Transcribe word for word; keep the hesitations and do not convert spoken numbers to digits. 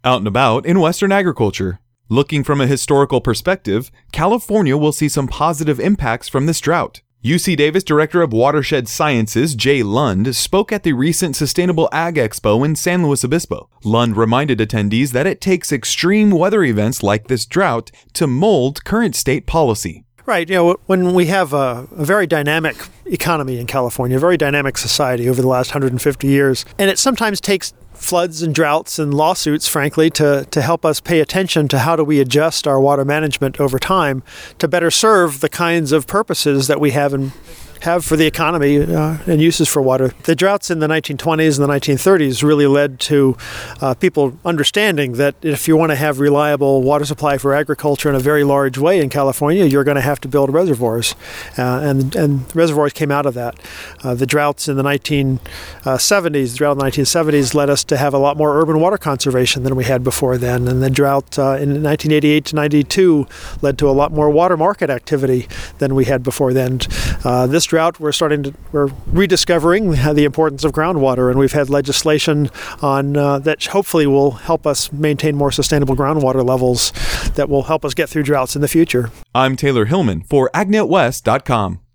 Out and about in Western agriculture. Looking from a historical perspective, California will see some positive impacts from this drought. U C Davis Director of Watershed Sciences, Jay Lund, spoke at the recent Sustainable Ag Expo in San Luis Obispo. Lund reminded attendees that it takes extreme weather events like this drought to mold current state policy. Right. You know, when we have a, a very dynamic economy in California, a very dynamic society over the last one hundred fifty years, and it sometimes takes floods and droughts and lawsuits, frankly, to, to help us pay attention to how do we adjust our water management over time to better serve the kinds of purposes that we have in have for the economy uh, and uses for water. The droughts in the nineteen twenties and the nineteen thirties really led to uh, people understanding that if you want to have reliable water supply for agriculture in a very large way in California, you're going to have to build reservoirs. Uh, and, and reservoirs came out of that. Uh, the droughts in the nineteen seventies, the drought in the nineteen seventies led us to have a lot more urban water conservation than we had before then. And the drought uh, in nineteen eighty-eight to ninety-two led to a lot more water market activity than we had before then. Uh, this drought, we're starting to, we're rediscovering the importance of groundwater, and we've had legislation on uh, that hopefully will help us maintain more sustainable groundwater levels that will help us get through droughts in the future. I'm Taylor Hillman for Ag Net West dot com.